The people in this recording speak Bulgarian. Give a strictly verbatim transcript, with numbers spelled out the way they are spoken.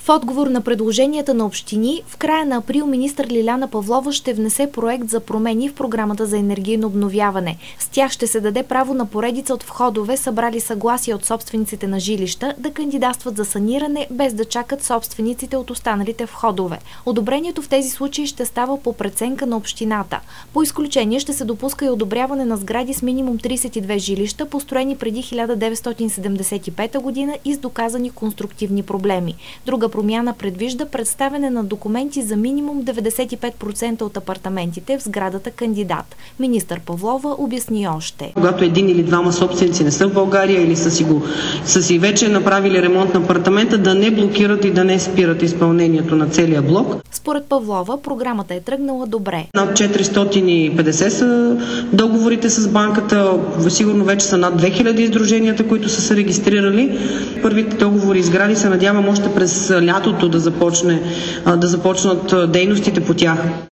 В отговор на предложенията на общини, в края на април министър Лиляна Павлова ще внесе проект за промени в програмата за енергийно обновяване. С тях ще се даде право на поредица от входове, събрали съгласие от собствениците на жилища, да кандидатстват за саниране, без да чакат собствениците от останалите входове. Одобрението в тези случаи ще става по преценка на общината. По изключение ще се допуска и одобряване на сгради с минимум тридесет и две жилища, построени преди хиляда деветстотин седемдесет и пета година и с доказани конструктивни проблеми. Друга промяна предвижда представяне на документи за минимум деветдесет и пет процента от апартаментите в сградата кандидат. Министър Павлова обясни още. Когато един или двама собственици не са в България или са си, го, са си вече направили ремонт на апартамента, да не блокират и да не спират изпълнението на целия блок. Според Павлова, програмата е тръгнала добре. Над четиристотин и петдесет са договорите с банката, сигурно вече са над две хиляди издруженията, които са се регистрирали. Първите договори изгради се надявам още през лятото да започне, да започнат дейностите по тях.